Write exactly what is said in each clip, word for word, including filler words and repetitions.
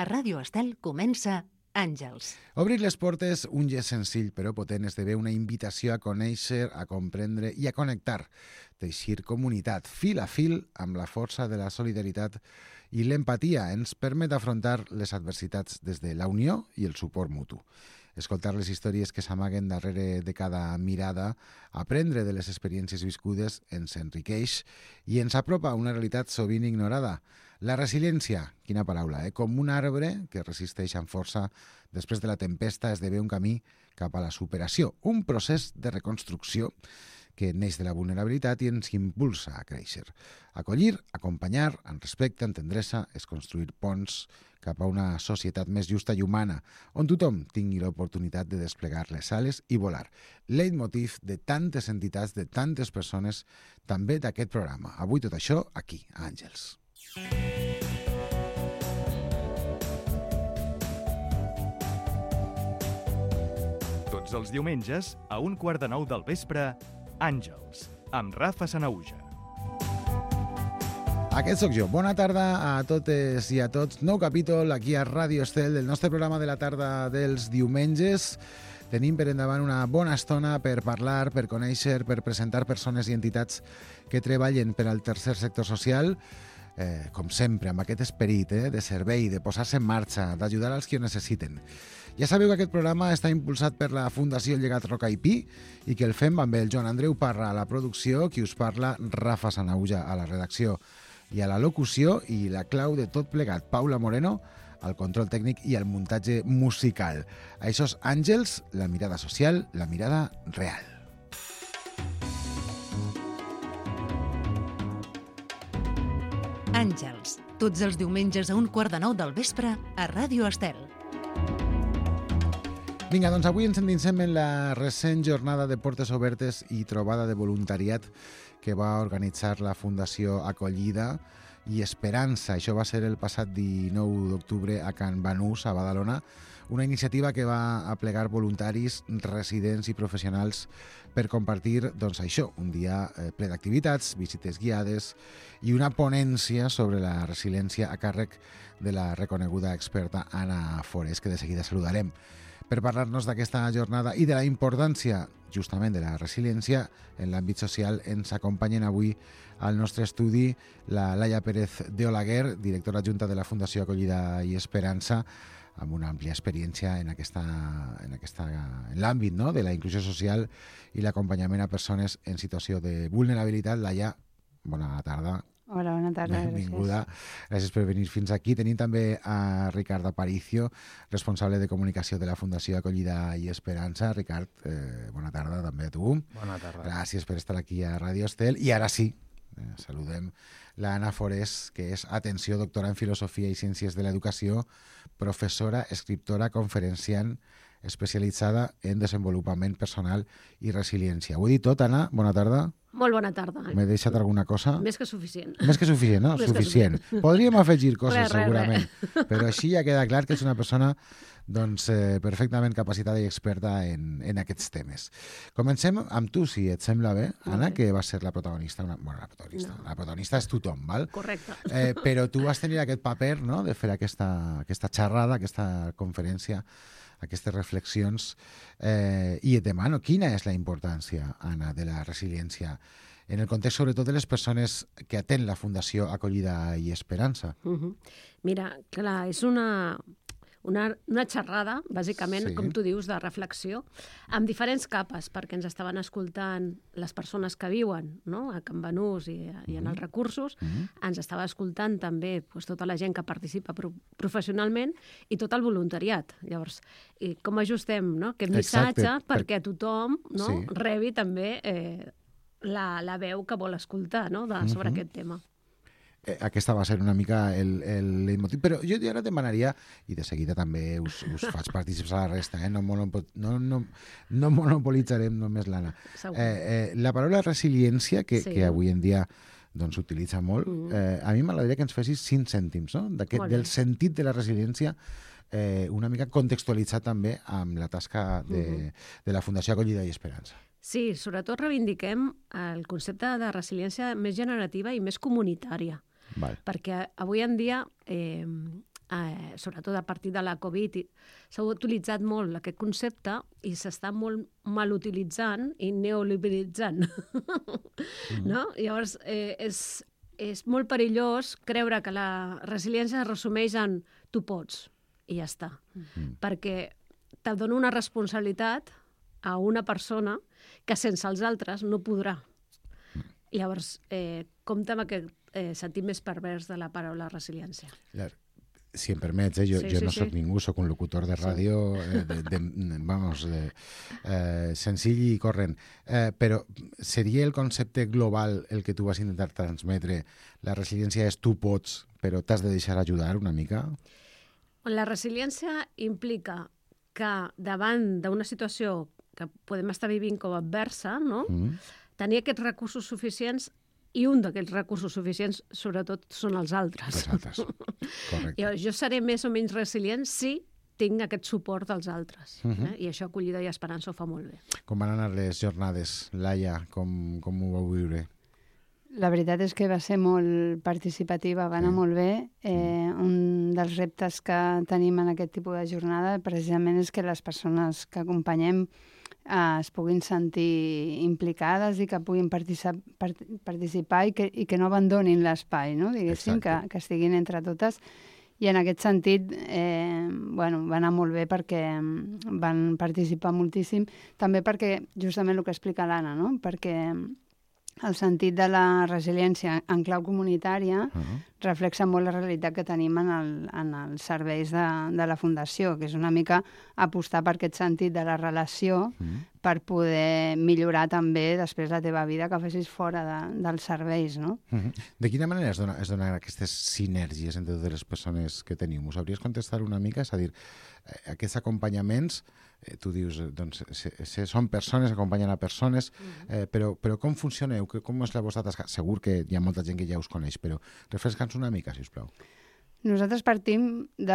A Ràdio Estel comença Àngels. Obrir les portes, un gest senzill però potent, esdevé una invitació a conèixer, a comprendre i a connectar, teixir comunitat fil a fil amb la força de la solidaritat i l'empatia ens permet afrontar les adversitats des de la unió i el suport mutu. Escoltar les històries que s'amaguen darrere de cada mirada, aprendre de les experiències viscudes ens enriqueix i ens apropa a una realitat sovint ignorada. La resiliència, quina paraula, eh? Com un arbre que resisteix amb força després de la tempesta esdevé un camí cap a la superació, un procés de reconstrucció que neix de la vulnerabilitat i ens impulsa a créixer. Acollir, acompanyar, amb respecte, amb tendresa, és construir ponts cap a una societat més justa i humana, on tothom tingui l'oportunitat de desplegar les ales i volar. Leitmotiv de tantes entitats, de tantes persones, també d'aquest programa. Avui tot això aquí, a Àngels. Tots els diumenges, a un quart de nou del vespre, Àngels, amb Rafa Sanahuja. Aquest sóc jo. Bona tarda a totes i a tots. Nou capítol aquí a Ràdio Estel del nostre programa de la tarda dels diumenges. Tenim per endavant una bona estona per parlar, per conèixer, per presentar persones i entitats que treballen per al tercer sector social, eh, com sempre, amb aquest esperit eh, de servei, de posar-se en marxa, d'ajudar als que ho necessiten. Ja sabeu que aquest programa està impulsat per la Fundació Llegat Roca i Pi i que el fem amb el Joan Andreu Parra a la producció, qui us parla, Rafa Sanahuja a la redacció i a la locució, i la clau de tot plegat, Paula Moreno, al control tècnic i al muntatge musical. Això és Àngels, la mirada social, la mirada real. Àngels, tots els diumenges a un quart de nou del vespre a Ràdio Estel. Vinga, doncs avui ens endinsem en la recent jornada de portes obertes i trobada de voluntariat que va organitzar la Fundació Acollida i Esperança. Això va ser el passat dinou d'octubre a Can Banús, a Badalona, una iniciativa que va aplegar voluntaris, residents i professionals per compartir, doncs això, un dia ple d'activitats, visites guiades i una ponència sobre la resiliència a càrrec de la reconeguda experta Anna Forés, que de seguida saludarem. Per parlar-nos d'aquesta jornada i de la importància justament de la resiliència en l'àmbit social, ens acompanyen avui al nostre estudi la Laia Pérez de Olaguer, directora adjunta de la Fundació Acollida i Esperança, amb una àmplia experiència en, aquesta, en, aquesta, en l'àmbit no? de la inclusió social i l'acompanyament a persones en situació de vulnerabilitat. Laia, bona tarda. Hola, bona tarda. Benvinguda. Gràcies. Gràcies per venir fins aquí. Tenim també a Ricard Aparicio, responsable de comunicació de la Fundació Acollida i Esperança. Ricard, eh, bona tarda també a tu. Bona tarda. Gràcies per estar aquí a Ràdio Estel. I ara sí, eh, saludem l'Anna Forés, que és, atenció, doctora en Filosofia i Ciències de l'Educació, professora, escriptora, conferenciant, especialitzada en desenvolupament personal i resiliència. Ho he dit tot, Anna? Bona tarda. Molt bona tarda. M'he deixat alguna cosa? Més que suficient. Més que suficient, no? Més Suficient. suficient. Podríem afegir coses, Res, res, segurament. res. Però així ja queda clar que és una persona doncs, eh, perfectament capacitada i experta en, en aquests temes. Comencem amb tu, si et sembla bé, Anna, que va ser la protagonista. Una, bueno, la protagonista. No. La protagonista és tothom, val? Correcte. Eh, però tu vas tenir aquest paper, no?, de fer aquesta, aquesta xerrada, aquesta conferència, aquestes reflexions, eh, i et demano, quina és la importància, Anna, de la resiliència en el context, sobretot, de les persones que atén la Fundació Acollida i Esperança? Uh -huh. Mira, clar, és una, una, una xerrada, bàsicament, Sí. com tu dius, de reflexió, amb diferents capes, perquè ens estaven escoltant les persones que viuen, no?, a Can Banús i, i en els recursos, Uh -huh. ens estava escoltant també doncs, tota la gent que participa pro professionalment i tot el voluntariat. Llavors, i com ajustem, no?, aquest missatge Exacte, per- perquè tothom, no?, Sí. rebi també eh, la, la veu que vol escoltar, no?, de, sobre Uh-huh. aquest tema. Eh, aquesta va ser una mica el, el leitmotiv, però jo ara demanaria, i de seguida també us, us faig partícips a la resta, eh? no, monopo, no, no, no monopolitzarem només l'Anna. Segur. Eh, eh, la paraula resiliència, que, Sí. que avui en dia doncs s'utilitza molt, Mm. eh, a mi m'agradaria que ens fessis cinc cèntims, no?, Molt bé. del sentit de la resiliència, eh, una mica contextualitzat també amb la tasca de, Mhm. de la Fundació Acollida i Esperança. Sí, sobretot reivindiquem el concepte de resiliència més generativa i més comunitària, Val. perquè avui en dia eh, eh, sobretot a partir de la Covid, s'ha utilitzat molt aquest concepte i s'està molt mal utilitzant i neoliberalitzant. Mm. No? Llavors, eh, és, és molt perillós creure que la resiliència es resumeix en tu pots i ja està. Mm. Perquè te dona una responsabilitat a una persona que sense els altres no podrà. Mm. Llavors, eh, compta amb aquest eh, sentit més pervers de la paraula resiliència. Clar. Si em permets, eh, jo, sí, jo sí, no soc sí. ningú, soc un locutor de ràdio, eh, de, de, vamos, de, eh, senzill i corrent. Eh, però seria el concepte global el que tu vas intentar transmetre? La resiliència és tu pots, però t'has de deixar ajudar una mica? La resiliència implica que davant d'una situació que podem estar vivint com a adversa, no? Mm. tenir aquests recursos suficients. I un d'aquests recursos suficients, sobretot, són els altres. Els altres, correcte. Jo, jo seré més o menys resilient si tinc aquest suport dels altres. Uh -huh. eh? I això Acollida i Esperança ho fa molt bé. Com van anar les jornades, Laia? Com, com ho vau viure? La veritat és que va ser molt participativa, va anar sí. molt bé. Eh, un dels reptes que tenim en aquest tipus de jornada precisament és que les persones que acompanyem eh, es puguin sentir implicades i que puguin participar, participar i, que, i que no abandonin l'espai, no? Diguéssim, que, que estiguin entre totes. I en aquest sentit, eh, bueno, va anar molt bé perquè van participar moltíssim, també perquè, justament el que explica l'Anna, no? Perquè el sentit de la resiliència en clau comunitària uh-huh. reflexa molt la realitat que tenim en, el, en els serveis de, de la Fundació, que és una mica apostar per aquest sentit de la relació uh-huh. per poder millorar també després la teva vida que facis fora de, dels serveis, no? Uh-huh. De quina manera es donen es dona aquestes sinergies entre totes les persones que teniu? M'ho sabries contestar una mica? És a dir, eh, aquests acompanyaments, eh, tu dius, doncs, se, se, són persones, acompanyen a persones, eh, però, però com funcioneu? Com és la vostra tasca? Segur que hi ha molta gent que ja us coneix, però refresca'ns una mica, si us plau. Nosaltres partim de,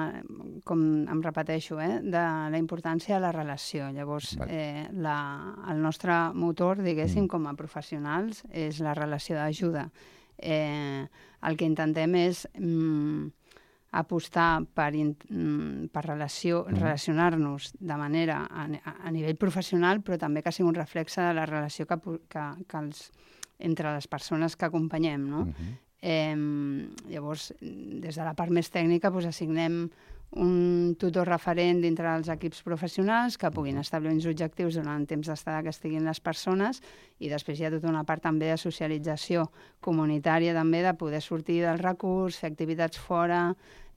com em repeteixo, eh, de la importància de la relació. Llavors, eh, la, el nostre motor, diguéssim, mm. com a professionals, és la relació d'ajuda. Eh, el que intentem és mm, apostar per, per relació, mm. relacionar-nos de manera a, a nivell professional, però també que sigui un reflexe de la relació que, que, que els, entre les persones que acompanyem, no? Mm-hmm. Eh, llavors, des de la part més tècnica, doncs, assignem un tutor referent dintre dels equips professionals que puguin establir uns objectius durant el temps d'estada que estiguin les persones, i després hi ha tota una part també de socialització comunitària, també de poder sortir del recurs, fer activitats fora,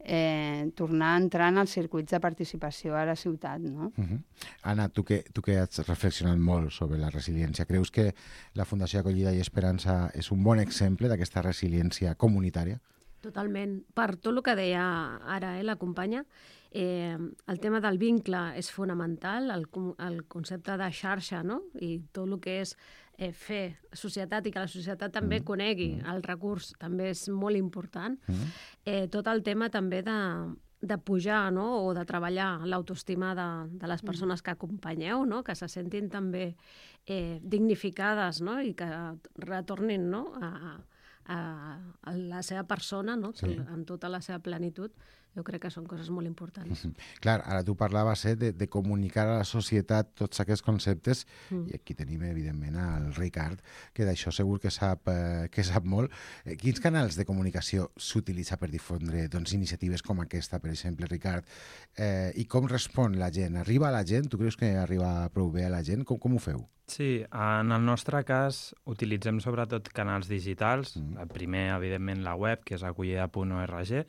eh, tornar a entrar en els circuits de participació a la ciutat, no? Uh-huh. Anna, tu que, tu que has reflexionat molt sobre la resiliència, creus que la Fundació Acollida i Esperança és un bon exemple d'aquesta resiliència comunitària? Totalment. Per tot el que deia ara eh, la companya, eh, el tema del vincle és fonamental, el, el concepte de xarxa, no? I tot el que és eh, fer societat i que la societat també mm. conegui el recurs també és molt important. Mm. Eh, tot el tema també de, de pujar, no? O de treballar l'autoestima de, de les persones que acompanyeu, no? Que se sentin també eh, dignificades, no? I que retornin, no? a, a, a la seva persona, no? Sí. En tota la seva plenitud. Jo crec que són coses molt importants. Mm-hmm. Clar, ara tu parlaves eh, de, de comunicar a la societat tots aquests conceptes, mm. i aquí tenim, evidentment, el Ricard, que d'això segur que sap, eh, que sap molt. Eh, quins canals de comunicació s'utilitza per difondre doncs, iniciatives com aquesta, per exemple, Ricard? Eh, I com respon la gent? Arriba a la gent? Tu creus que arriba prou bé a la gent? Com, com ho feu? Sí, en el nostre cas utilitzem sobretot canals digitals. Mm. El primer, evidentment, la web, que és acollida punt org,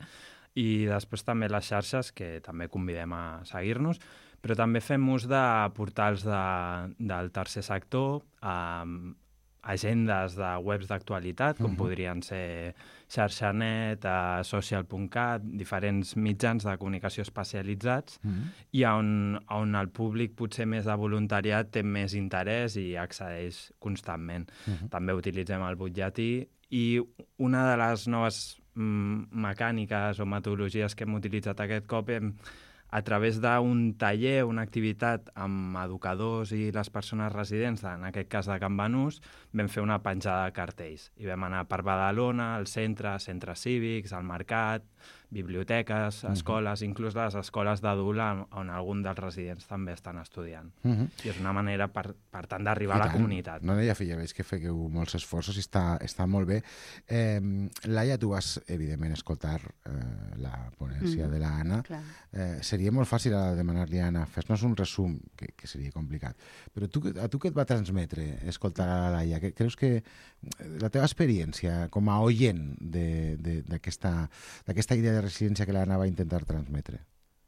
i després també les xarxes, que també convidem a seguir-nos, però també fem ús de portals de, del tercer sector, eh, agendes de webs d'actualitat, com uh-huh. podrien ser xarxanet, eh, social punt cat, diferents mitjans de comunicació especialitzats, uh-huh. i on, on el públic potser més de voluntariat té més interès i accedeix constantment. Uh-huh. També utilitzem el butlletí, i una de les noves mecàniques o metodologies que hem utilitzat aquest cop hem, a través d'un taller, una activitat amb educadors i les persones residents, en aquest cas de Can Banús, vam fer una penjada de cartells. I vam anar per Badalona, al centre, centres cívics, al mercat, biblioteques, escoles, uh-huh. inclús les escoles d'adult on, on algun dels residents també estan estudiant. Uh-huh. I és una manera, per, per tant, d'arribar a la comunitat. No deia, filla, veig que feu molts esforços i està, està molt bé. Eh, Laia, tu vas, evidentment, escoltar eh, la ponència uh-huh. de l'Anna. Eh, seria molt fàcil a demanar-li a Anna, fes-nos un resum, que, que seria complicat. Però tu, a tu què et va transmetre escoltar a la Laia? Que, creus que la teva experiència com a oient d'aquesta idea de resiliència que l'Anna va intentar transmetre?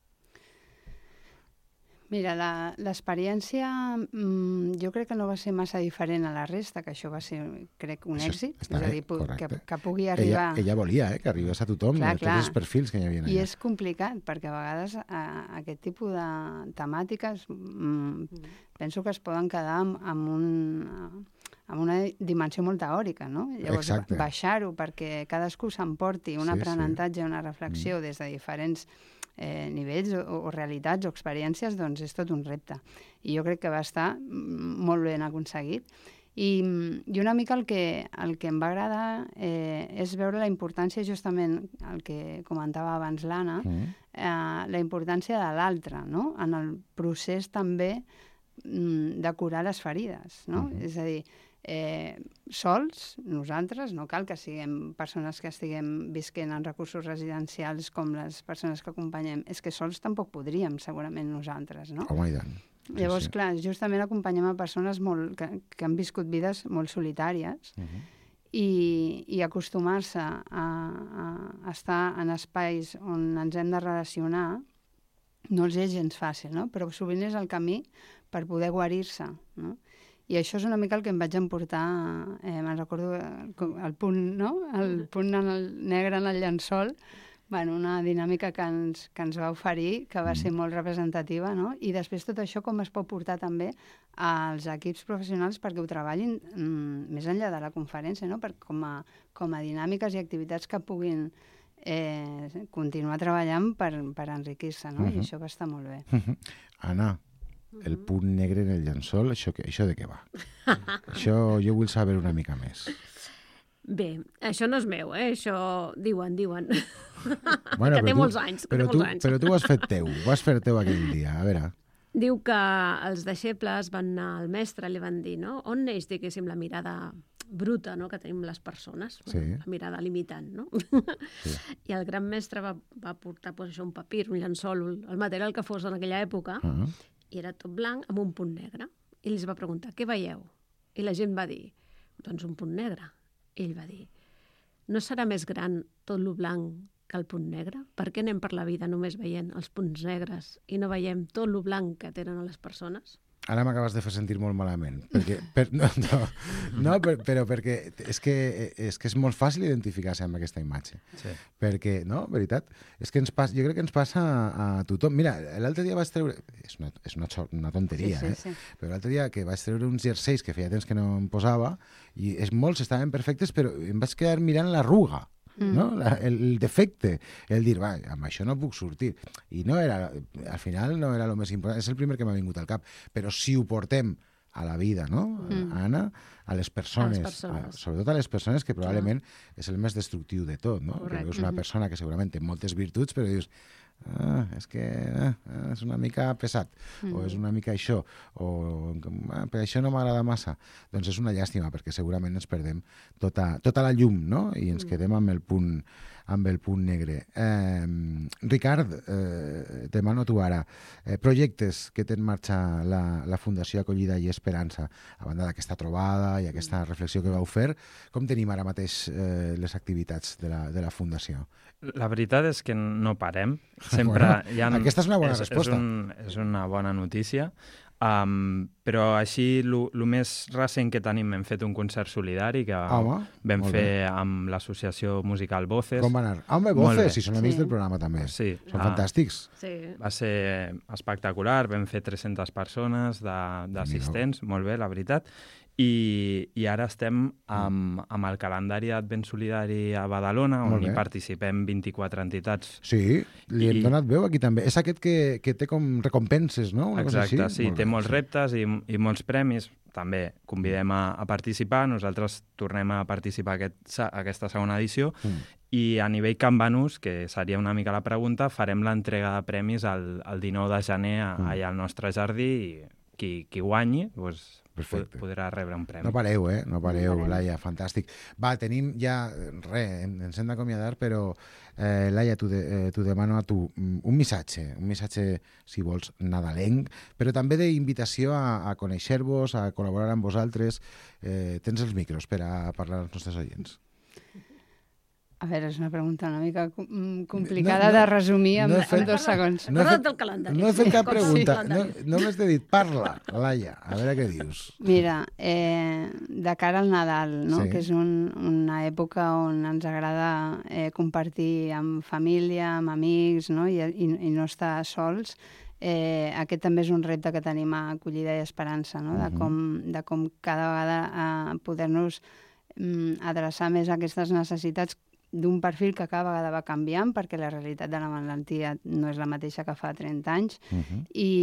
Mira, l'experiència mmm, jo crec que no va ser massa diferent a la resta, que això va ser, crec, un això èxit. És a dir, que, que pugui arribar... Ella, ella volia eh, que arribés a tothom, clar, a tots clar. Els perfils que hi havia allà. I és complicat, perquè a vegades a, aquest tipus de temàtiques mmm, mm. penso que es poden quedar amb, amb, un, amb una dimensió molt teòrica, no? Llavors, baixar-ho perquè cadascú s'emporti un sí, aprenentatge, sí. una reflexió mm. des de diferents... Eh, nivells o, o realitats o experiències, doncs és tot un repte. I jo crec que va estar molt ben aconseguit. I, i una mica el que, el que em va agradar eh, és veure la importància, justament el que comentava abans l'Anna, mm. eh, la importància de l'altre, no? En el procés també mm, de curar les ferides, no? Mm-hmm. És a dir, Eh, sols, nosaltres, no cal que siguem persones que estiguem visquent en recursos residencials com les persones que acompanyem, és que sols tampoc podríem, segurament, nosaltres, no? Home, i tant. Sí, Llavors, sí. clar, justament acompanyem a persones molt, que, que han viscut vides molt solitàries uh-huh. i, i acostumar-se a, a estar en espais on ens hem de relacionar no els és gens fàcil, no? Però sovint és el camí per poder guarir-se, no? I això és una mica el que em vaig emportar, eh, me'n recordo el, el punt, no? El punt en el negre en el llençol, bueno, una dinàmica que ens, que ens va oferir, que va ser molt representativa, no? I després tot això com es pot portar també als equips professionals perquè ho treballin mm, més enllà de la conferència, no? Per, com, a, com a dinàmiques i activitats que puguin eh, continuar treballant per, per enriquir-se, no? Uh-huh. I això va estar molt bé. Uh-huh. Anna, el punt negre en el llençol, això, que, això de què va? Això jo vull saber una mica més. Bé, això no és meu, eh? Això diuen, diuen. Bueno, que té tu, molts anys. Que però, té tu, molts anys. però tu ho has fet teu, ho has fet teu aquell dia, a veure. Diu que els deixebles van anar al mestre i li van dir, no? On neix, diguéssim, la mirada bruta, no?, que tenim les persones, sí. La mirada limitant, no? Sí. I el gran mestre va, va portar pues, això, un papir, un llençol, el material que fos en aquella època, uh-huh. i era tot blanc amb un punt negre. I els va preguntar, què veieu? I la gent va dir, doncs un punt negre. I ell va dir, no serà més gran tot lo blanc que el punt negre? Per què anem per la vida només veient els punts negres i no veiem tot lo blanc que tenen les persones? Ara m'acabes de fer sentir molt malament. Perquè, per, no, no, no per, però perquè és que, és que és molt fàcil identificar-se amb aquesta imatge. Sí. Perquè, no, veritat, és que ens passa, jo crec que ens passa a, a tothom. Mira, l'altre dia vaig treure... És una, és una, una tonteria, sí, sí, sí. eh? Però l'altre dia que vaig treure uns jerseis que feia temps que no em posava i és, molts estaven perfectes, però em vaig quedar mirant l'arruga. No? La, el, el defecte, el dir, va, amb això no puc sortir. I no era, al final no era el més important, és el primer que m'ha vingut al cap, però si ho portem a la vida, no, mm. Anna, a les persones, a les persones. A, sobretot a les persones, que probablement ah. és el més destructiu de tot, no? Correcte. Que veus una persona que segurament té moltes virtuts, però dius, ah, és que ah, és una mica pesat, mm. o és una mica això, o ah, per això no m'agrada massa. Doncs és una llàstima, perquè segurament ens perdem tota, tota la llum, no? I ens mm. quedem amb el punt, amb el punt negre. Eh, Ricard, eh, demano tu ara, eh, projectes que té en marxa la, la Fundació Acollida i Esperança, a banda d'aquesta trobada i aquesta reflexió que vau fer, com tenim ara mateix eh, les activitats de la, de la Fundació? La veritat és que no parem. Sempre bueno, hi ha... Aquesta és una bona és, resposta. És, un, és una bona notícia. Um, però així, el més recent que tenim, hem fet un concert solidari que Home, vam fer bé. Amb l'associació musical Voces. Com va anar? Home, Voces, si són amics sí. del programa també. Sí. Són ah, fantàstics. Sí. Va ser espectacular, vam fer tres-centes persones d'assistents, molt bé, la veritat. I, i ara estem amb, amb el calendari d'Advent Solidari a Badalona, on hi participem vint-i-quatre entitats. Sí, li hem I... donat veu aquí també. És aquest que, que té com recompenses, no? Una Exacte, cosa així? sí, molt té bé, molts sí. reptes i, i molts premis. També convidem a, a participar, nosaltres tornem a participar aquest, aquesta segona edició mm. I a nivell Canvanús, que seria una mica la pregunta, farem l'entrega de premis el, el dinou de gener a, mm. allà al nostre jardí i qui, qui guanyi doncs, Perfecte. podrà rebre un premi. No pareu, eh? No pareu, No parem. Laia, fantàstic. Va, tenim ja... Res, ens hem d'acomiadar, però eh, Laia, t'ho de, eh, demano a tu un missatge, un missatge, si vols, nadalenc, però també d'invitació a, a conèixer-vos, a col·laborar amb vosaltres. Eh, tens els micros per a parlar als nostres oients. A veure, és una pregunta una mica complicada no, no, de resumir en, no fet, en dos segons. No he fet, del calendari. no he fet cap Sí, pregunta. sí, No, només t'he dit, parla, Laia, a veure què dius. Mira, eh, de cara al Nadal, no? Sí. Que és un, una època on ens agrada eh, compartir amb família, amb amics, no? I, i, i no estar sols, eh, aquest també és un repte que tenim a Acollida i Esperança, no? De, com, de com cada vegada eh, poder-nos mm, adreçar més a aquestes necessitats d'un perfil que cada vegada va canviant perquè la realitat de la malaltia no és la mateixa que fa trenta anys Uh -huh. i,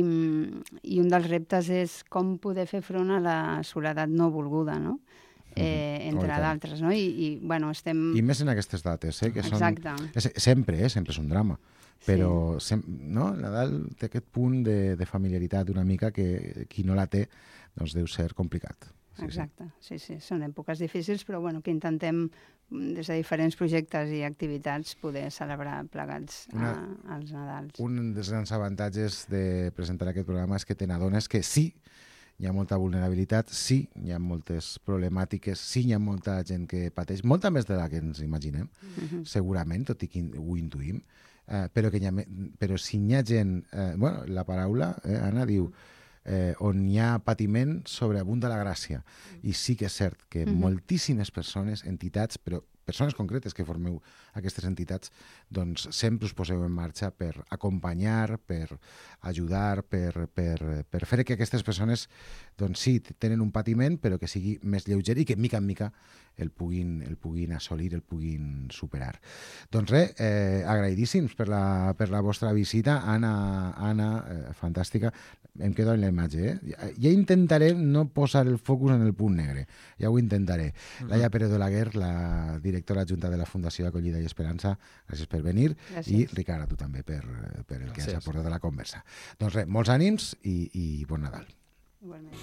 i un dels reptes és com poder fer front a la soledat no volguda, no? Eh, entre Oh, i tant. d'altres, no? I, i bueno, estem... I més en aquestes dates, eh? Que són, Exacte. és, sempre, eh? Sempre és un drama. Però sem, no? Nadal té aquest punt de, de familiaritat una mica que qui no la té doncs deu ser complicat. Sí, Exacte, sí, sí, són èpoques difícils, però bueno, que intentem des de diferents projectes i activitats poder celebrar plegats Una- a, als Nadals. Sí. Un dels grans avantatges de presentar aquest programa és que te n'adones que sí, hi ha molta vulnerabilitat, sí, hi ha moltes problemàtiques, sí, hi ha molta gent que pateix, molta més de la que ens imaginem, Mhm. segurament, tot i que ho intuïm, eh, però, que hi ha, me- però si hi ha gent... Eh, bueno, la paraula, eh, Anna, diu eh, on hi ha patiment sobreabunda la gràcia. I sí que és cert que Mhm. moltíssimes persones, entitats, però persones concretes que formeu aquestes entitats, doncs sempre us poseu en marxa per acompanyar, per ajudar, per, per, per fer que aquestes persones, doncs sí, tenen un patiment, però que sigui més lleuger i que mica en mica el puguin, el puguin assolir, el puguin superar. Doncs res, eh, agraïdíssims per la, per la vostra visita. Anna, Anna eh, fantàstica. Em quedo en la imatge, eh? Ja, ja intentaré no posar el focus en el punt negre. Ja ho intentaré. Uh -huh. Laia Pérez d'Olaguer, la directora adjunta de la Fundació Acollida i Esperança, gràcies per venir. Gràcies. I, Ricard, a tu també per, per el que Gràcies. has aportat a la conversa. Doncs res, molts ànims i, i bon Nadal. Igualment.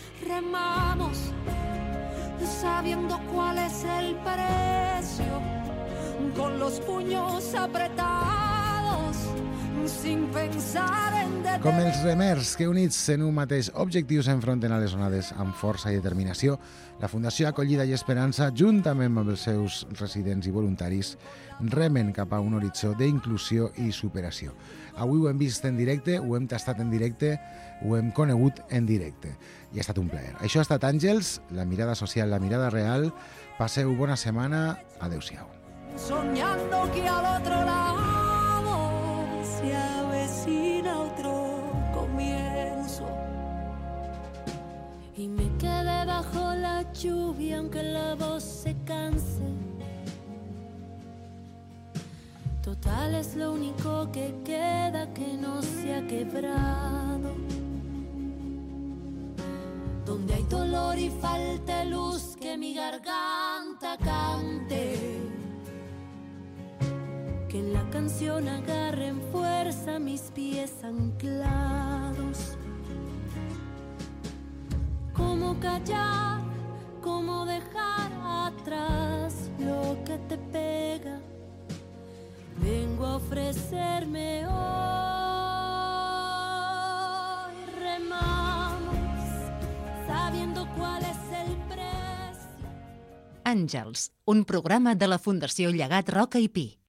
Remamos sabiendo cuál es el precio, con los puños apretados, sin pensar en detener. Com els remers que units en un mateix objectiu s'enfronten a les onades amb força i determinació, la Fundació Acollida i Esperança, juntament amb els seus residents i voluntaris, remen cap a un horitzó d'inclusió i superació. Avui ho hem vist en directe, ho hem tastat en directe, ho hem conegut en directe. I ha estat un plaer. Això ha estat Àngels, la mirada social, la mirada real. Passeu bona setmana. Adéu-siau. Soñando que al otro lado se avecina otro comienzo. Y me quedé bajo la lluvia aunque la voz se canse. Total es lo único que queda que no se ha quebrado. Donde hay dolor y falta luz, que mi garganta cante. Que en la canción agarren fuerza mis pies anclados. Cómo callar, cómo dejar atrás lo que te pega. Vengo a ofrecerme hoy. Remamos, sabiendo cuál es el precio. Àngels, un programa de la Fundació Llegat Roca i Pi.